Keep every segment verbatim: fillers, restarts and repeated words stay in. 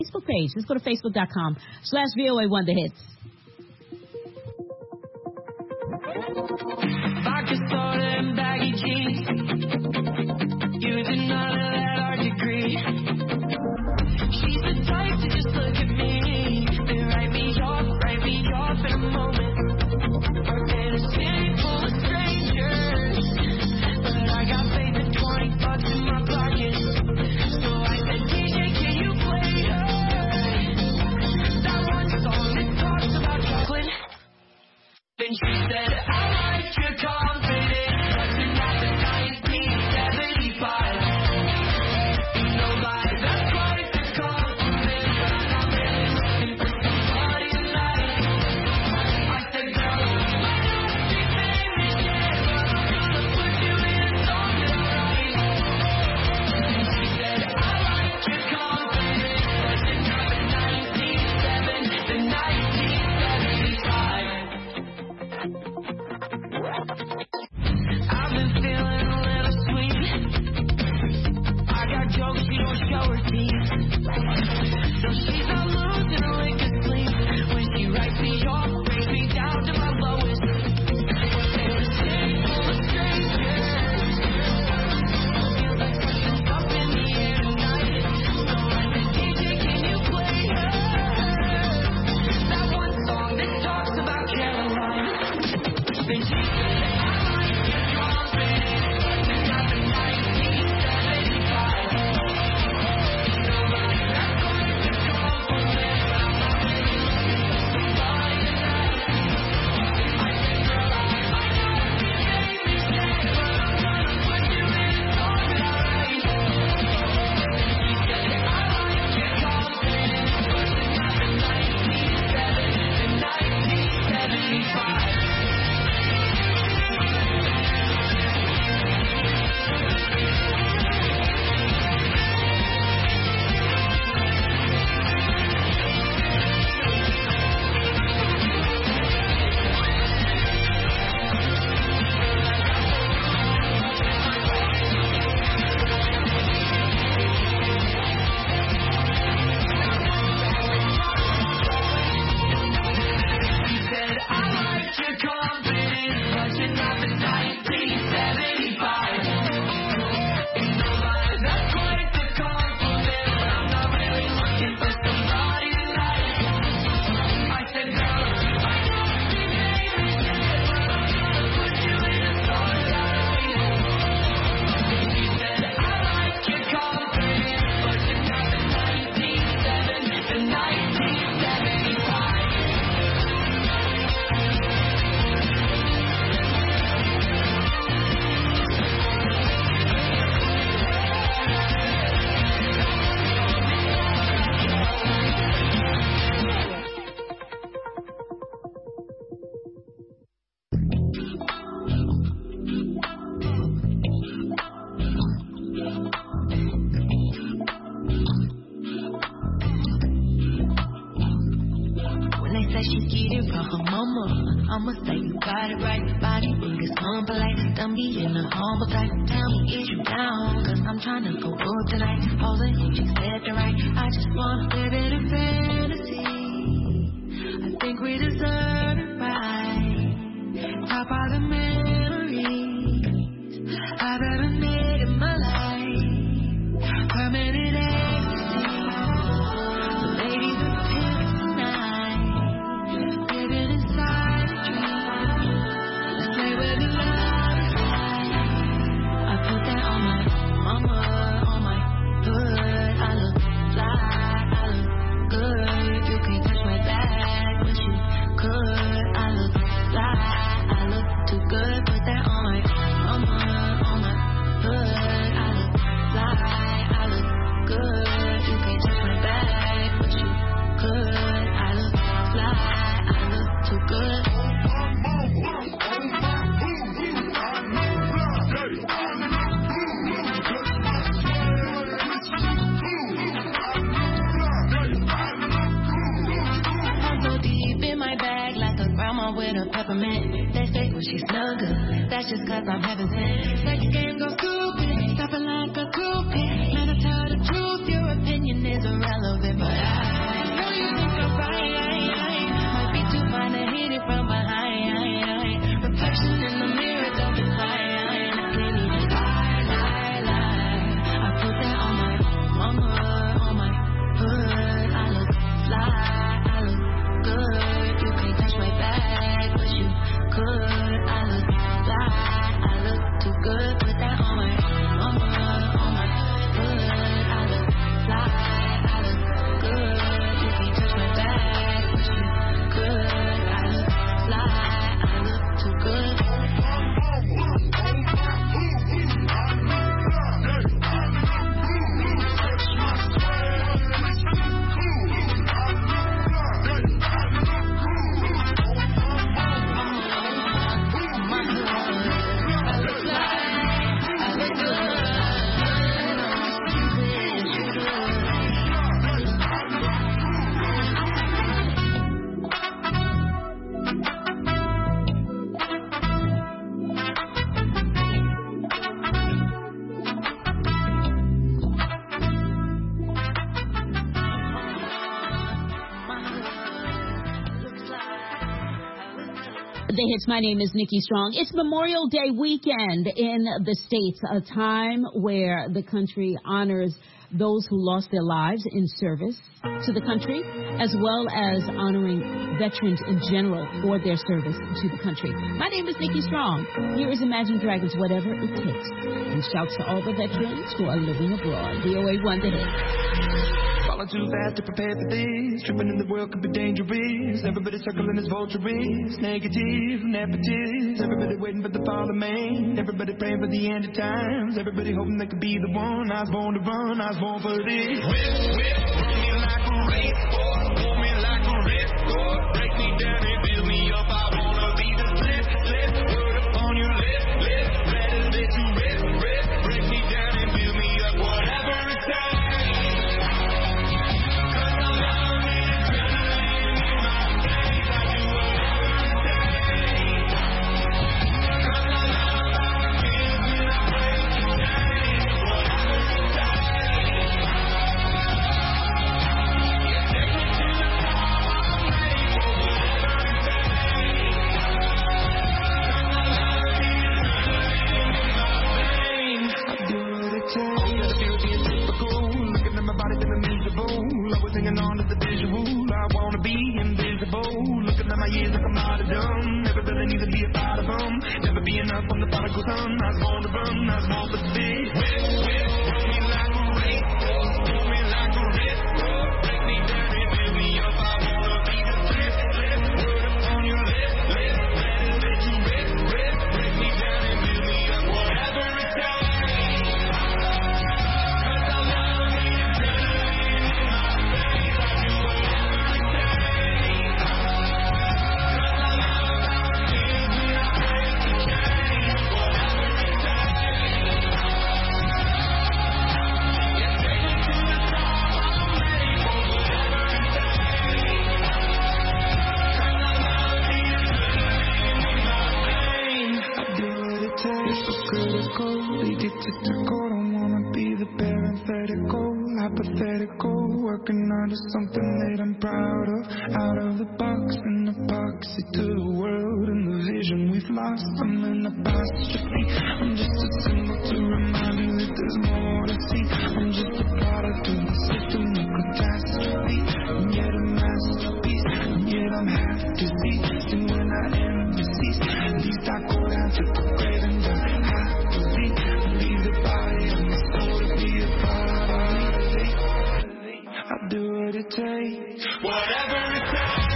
Facebook page. Let's go to facebook.com slash VOA one The Hits. Vodka soda and baggy jeans, using none of that art degree. She's the type to just look at me and write me off, write me off in a moment. In a city full of strangers, but I got faith in twenty bucks in my pocket. So I said, D J, can you play her that one song that talks about chocolate? Then she said, I like your confidence, but you're not the nineteen seventy-five. No lie, that's quite the compliment, but I'm not really looking for somebody tonight. I said, girl, you might not be famous yet, but I'm gonna put you in a song that I write. And she said, I like your confidence, but you're not the nineteen seventy, the nineteen seventy-five. I've been feeling a little sweet. I got jokes, she don't show her teeth. So she's not losing a lick of sleep when she writes me off, brings me down to my lowest. In a city full of strangers, feels like something's up in the air tonight. So I said, D J, can you play her that one song that talks about Caroline? Then she said, I like your confidence, but you're not the nineteen seventy-five. No lie, that's quite the compliment, but I'm not really looking for somebody tonight. I said, girl, I might not be famous yet, but I'm gonna put you in a song that I write. She said, I like your confidence, but you're not the nineteen seventy, the nineteen seventy-five. She said, I like your confidence, but you're not the nineteen seventy-five. No lie, that's quite the compliment, but I'm not really looking for somebody tonight. I said, girl, you might not be famous yet, but I'm gonna put you in a song that I write. She said, I like your confidence, but you're not the nineteen seventy, the nineteen seventy-five. When they say she get it from her mama, I'ma say you got it right. Body niggas humble like don't be in a humble type. Tell me, is you down? Cause I'm trying to go good tonight. Holding you just said the right. I just wanna live in a fantasy. I think we deserve it right. Top all the memories I've ever made in my life. Permanent ecstasy. The ladies are pimps tonight. Living inside a dream. Let's play where the love is high. I put that on my mama, on my hood. I look fly, I look good. You can't touch my back, but you could. I look fly, I look too good. Put that on my mama, on my hood. I look fly, I look good. You can't touch my back, but you could. I look fly, I look too good. I go deep in my bag like a grandma with a peppermint. They say when she's snugger, that's just cause I'm heaven sent. Sex game go stupid, stopping like a groupie. Man, I tell the truth, your opinion is irrelevant, but I The Hits. My name is Nikki Strong. It's Memorial Day weekend in the States, a time where the country honors those who lost their lives in service to the country, as well as honoring veterans in general for their service to the country. My name is Nikki Strong. Here is Imagine Dragons, Whatever It Takes. And shouts to all the veterans who are living abroad. V O A one, The Hits. Falling too fast to prepare for this. Tripping in the world could be dangerous. Everybody circling as vultures. Negative, nepotist. Everybody waiting for the fall of man. Everybody praying for the end of times. Everybody hoping they could be the one. I was born to run. I was born for this. Whip, whip, run me like a racehorse. Pull me like a ripcord. Break me down and build me up. I wanna be the slip, slip. Word upon your lip, lip. Let it let you rip, rip. Break me down and build me up. Whatever it takes. Hanging on to the visual, I wanna be invisible. Looking at my years like I'm out of dumb. Never really need to be a part of them. Never be enough on the prodigal son. I was born to run, I was born for speed. Whip, whip, run me like a racehorse. Pull me like a ripcord. Break me down and build me up. I wanna be the slip, slip. Word upon your lip, lip. Let it let you rip, rip. Break me down and build me up. Whatever it takes. Hypothetical, working out of something that I'm proud of. Out of the box, an epoxy to the world and the vision we've lost. I'm an apostrophe. I'm just a symbol to remind you that there's more to see. I'm just a product of the system of catastrophe. And yet a masterpiece, and yet I'm half deceased. And when I am deceased, at least I go down to the grave and die happily. Leave the body and the soul to be a part of me. I'll do what it takes, whatever it takes.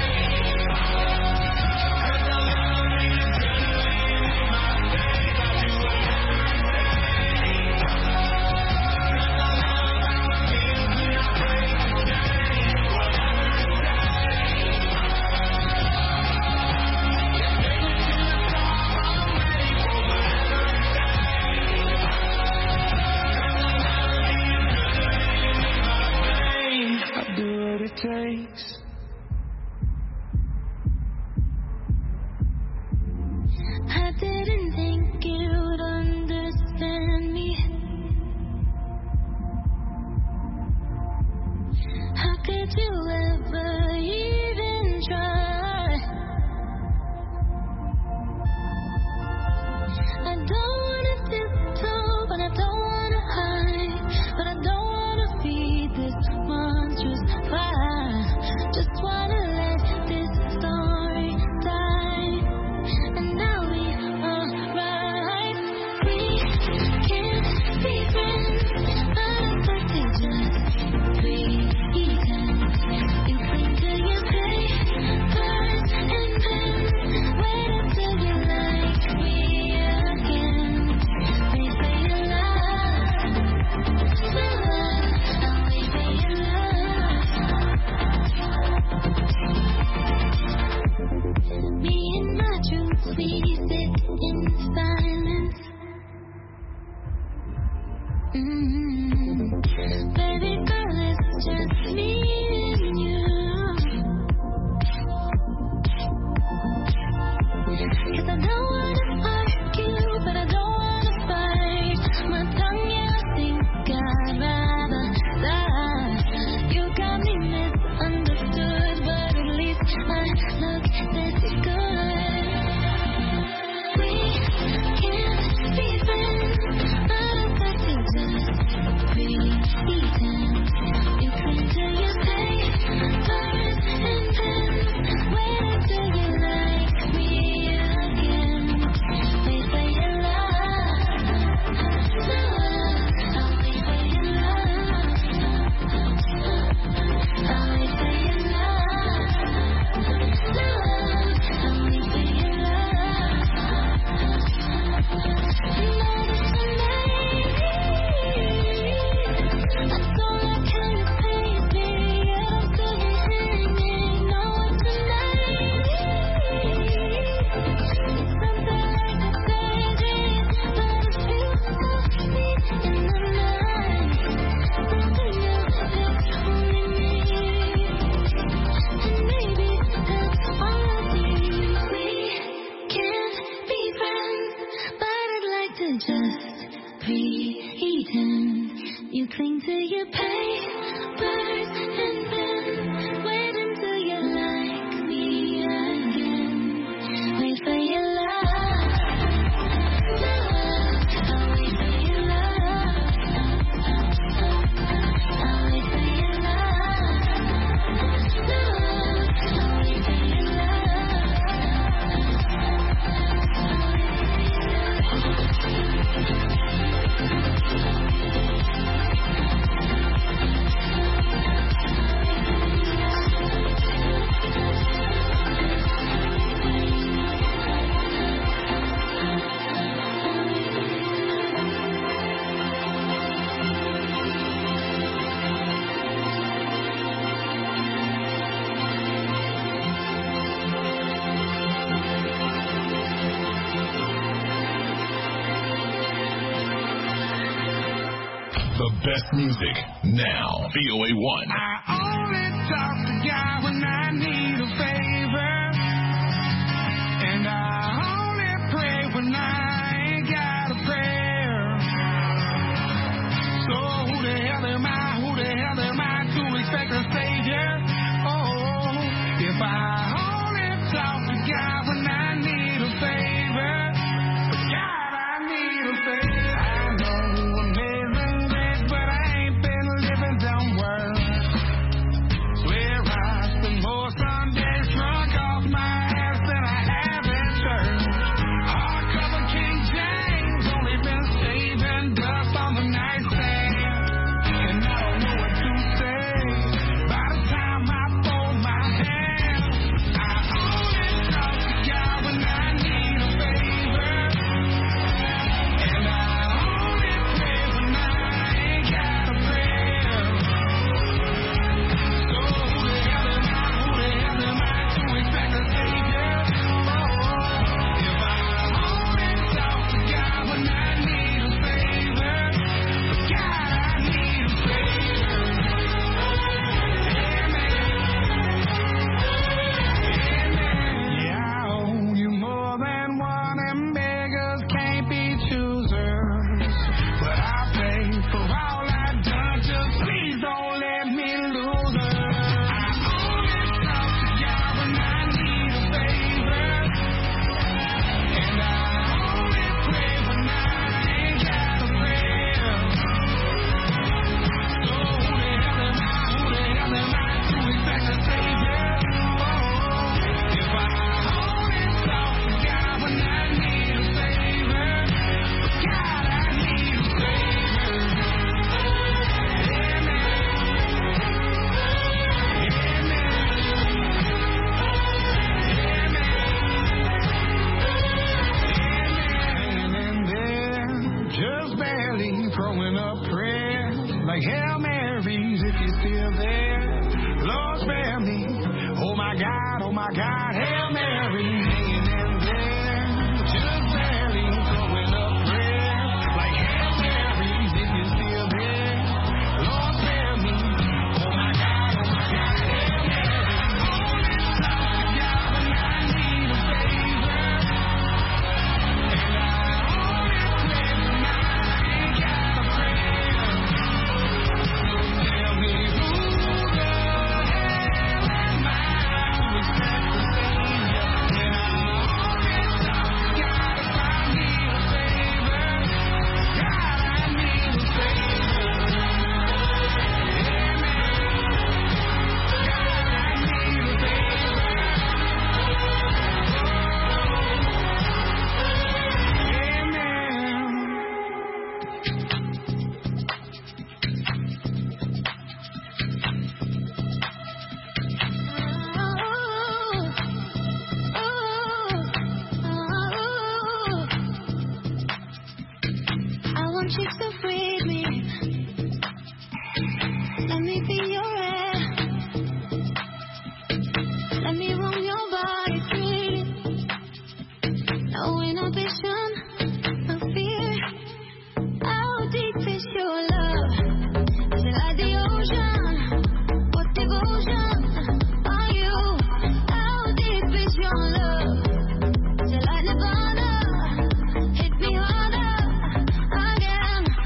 Takes. I didn't think you'd understand me. How could you ever even try? I don't wanna tiptoe, but I don't wanna hide. But I don't wanna feed this monstrous fire. Just The best music now. V O A one. I only talk to God when I need a favor, and I only pray when I ain't got a prayer. So who the hell am I? Who the hell am I to expect a savior? Oh, if I only talk to God when I need a favor, God, I need a favor. I know amazing grace, but I ain't been living down world, where I spend more Sundays drunk off my ass than I have in church. Hardcover King James, only been saving dust on the nightstand, and I don't know what to say. By the time I fold my hands, I only talk to God when I need a favor, and I only pray when I ain't got a prayer. So who the hell am I? Who the hell am I to expect a savior? Oh, if I only talk to God when I need a favor, God, I need a favor. Yeah, I owe you more than one, and beggars can't be choosers. But I pay for all I've done, just please don't let me lose her. I only talk to God when I need a favor, and I only pray when I ain't got a prayer. So who the hell am I? Who the hell am I to expect a savior? Oh, if I only talk to God when I need a favor, God, I need a favor. Amen. Amen. Amen. Just barely throwing up prayers like Hail Marys if you're still there. Lord, spare me. Oh my God, oh my God, Hail Mary. Hanging in there. Just barely throwing up prayers like Hail Marys if you're still there. Lord, spare me. Oh my God, oh my God, Hail Mary. Only talk to God when I need a favor, and I only pray when I ain't got a prayer. Tell me who the hell am I to expect a savior? And I only talk to God if I need a favor. God, I need a favor. Amen. God, I need a favor. I want you to free me. Let me be your air. Let me roam your body freely. No inhibition, no fear. How deep is your love? Is it like the ocean? What devotion are you? How deep is your love? Is it like Nirvana? Hit me harder again.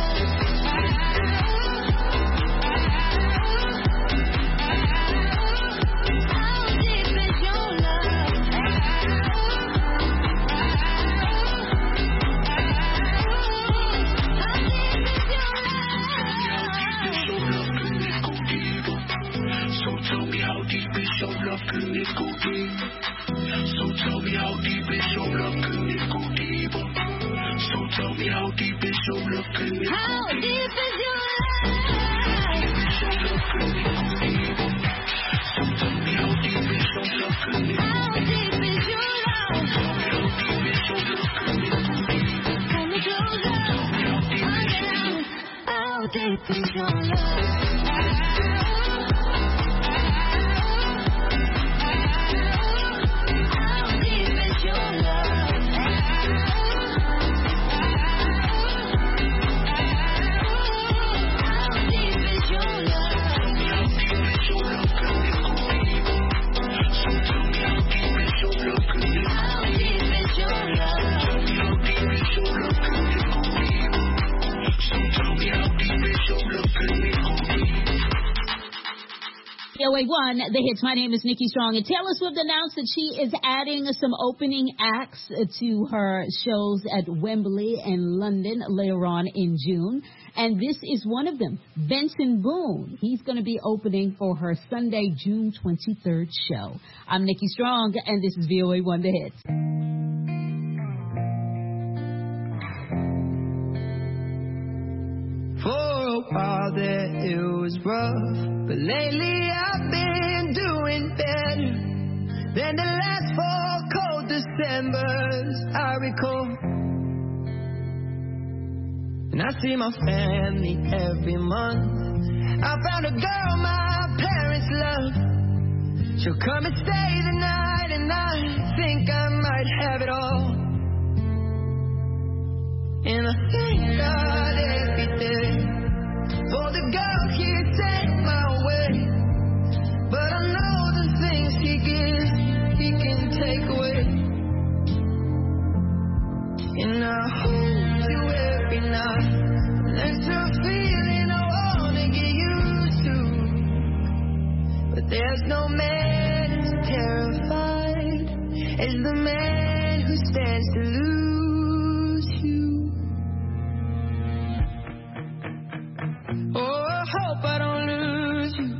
V O A one, The Hits. My name is Nikki Strong, and Taylor Swift announced that she is adding some opening acts to her shows at Wembley and London later on in June, and this is one of them, Benson Boone. He's going to be opening for her Sunday, June twenty-third show. I'm Nikki Strong, and this is V O A one, The Hits. For a while there it was rough, but lately I've been doing better than the last four cold Decembers I recall. And I see my family every month. I found a girl my parents love. She'll come and stay the night, and I think I might have it all. And I thank God every day for the girl He sent my way. But I know the things He gives, He can take away. And I hold you every night. That's a feeling I wanna get used to. But there's no man as terrified as the man who stands to lose you. Oh, I hope I don't lose you.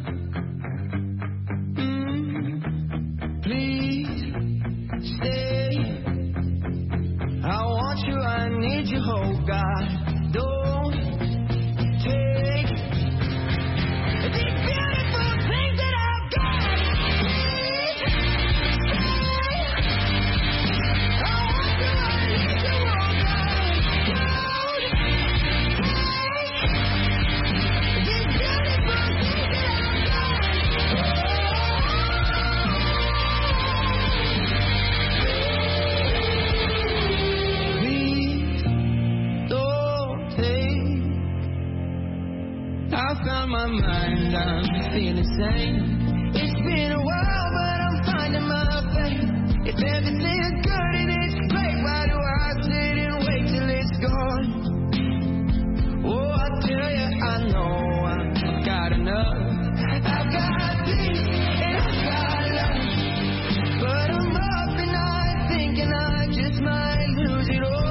Mm, please stay. I want you, I need you, oh God. Don't take these beautiful things that I've got. Please stay. I want you, I need you, oh God. Don't take these beautiful things that I've got. Please don't take. I found my mind, I'm feeling sane. It's been a while, but I'm finding my faith. If everything's good and it's great, why do I sit and wait till it's gone? Oh, I tell you, I know I've got enough. I've got peace and I've got love. But I'm up and I'm thinking I just might lose it all.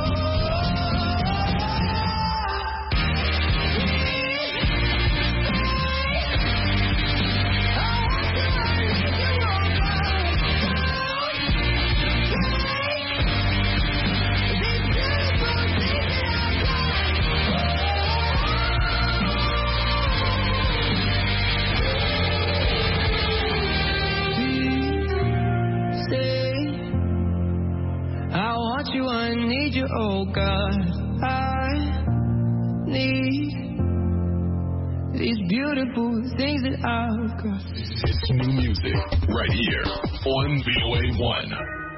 I need you, oh God. I need these beautiful things that I've got. It's new music right here on V O A one.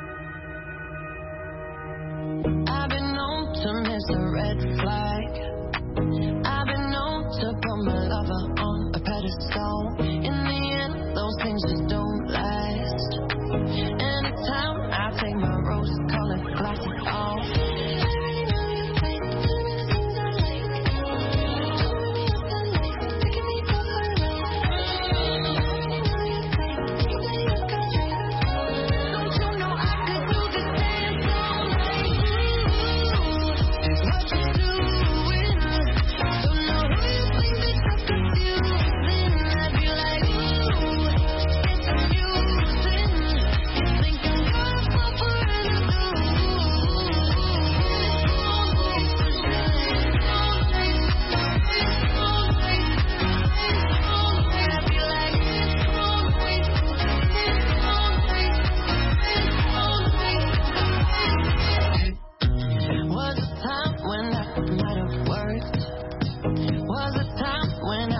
I've been known to miss a red flag. I've been known to put my lover on a pedestal. In the end, those things just don't last. Anytime I take my rose-colored glasses off,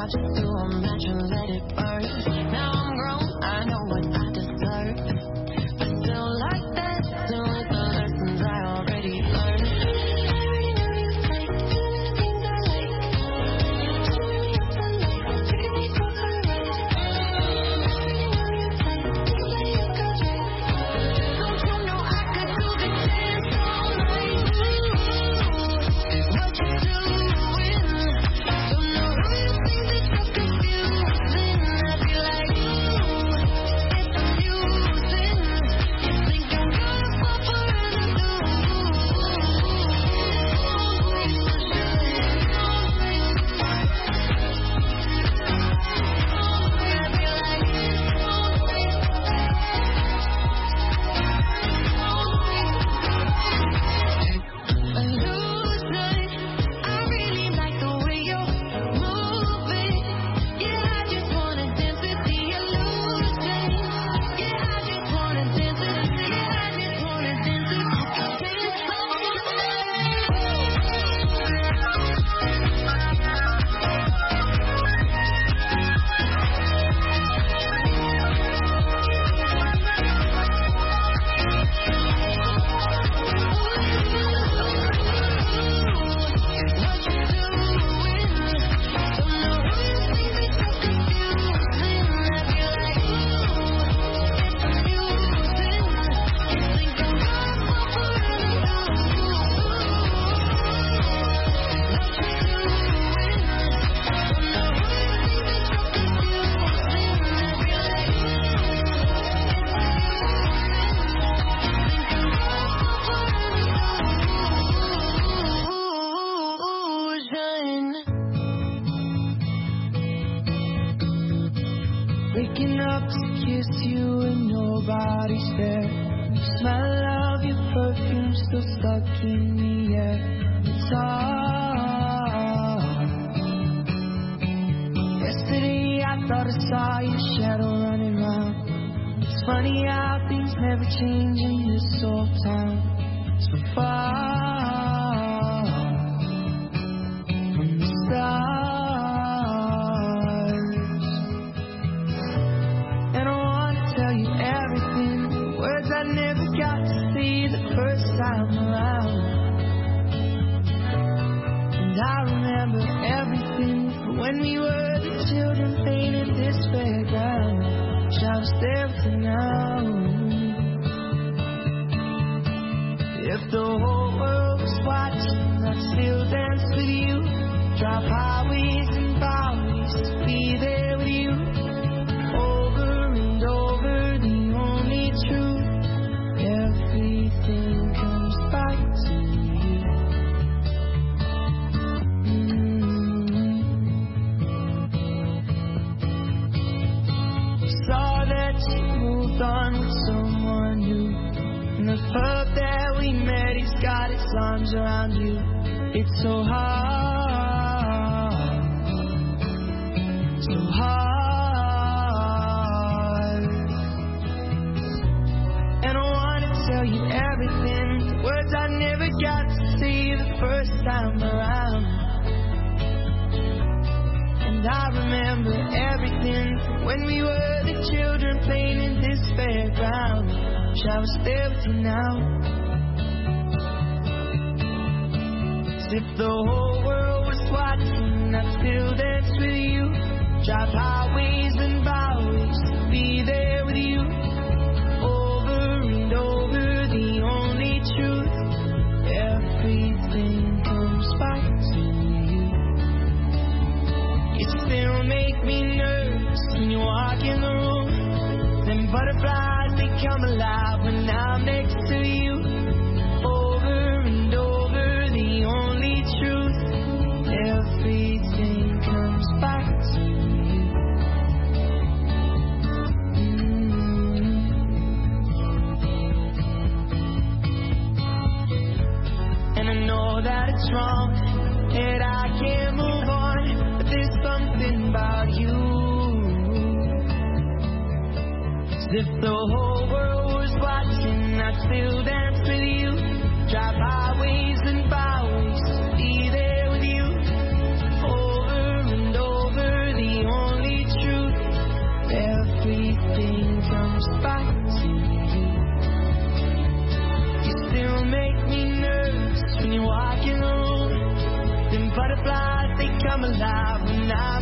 watch it through a match and let it burn. Now I'm grown, I know what I deserve. But still like that, still with the lessons I already learned. I already know you like doing the things I like. Turn me up the lights, taking me for a ride. I already know you like to play your cards right. Don't you know I could do the dance all night? What you doing? Don't know who you think that you're confusing. I feel like ooh, it's amusing. You think I'm gonna fall for another ooh, I really like the way you're moving. Yeah, I just wanna dance with the illusion. Yeah, I just wanna dance with. Yeah, I just wanna dance with. Waking up to kiss you and nobody's there. The smell of your perfume still stuck in the air. It's hard. Yesterday I thought I saw your shadow running round. It's funny how things never change in this old town. So far from the stars. And I wanna tell you everything, words I never got to see the first time around. And I remember everything from when we were the children painted this fairground. Wish I was there with you now. If the whole world was watching, I'd still dance with you. Drive highways and byways to be there with you. Over and over, the only truth. Everything comes back to you. Mm-hmm. Saw that you moved on with someone new. And the pub that we met, he's got his arms around you. It's so hard, so hard. And I wanna tell you everything, words I never got to see the first time around. And I remember everything from when we were the children playing in this fairground. Wish I was there with you now. As if the whole world was watching, I'd still dance with you. Drive highways and byways to be there with you. Over and over, the only truth. Everything comes back to you. You still make me nervous when you walk in the room. Them butterflies, they come alive when I'm next to you. Over and over, the only truth. Everything comes back to you. Mm-hmm. And I know that it's wrong, and I can't move on, but there's something about you. As if the whole world was watching, I'd still dance with you. Drive highways and byways to be there with you. Over and over, the I'm alive when I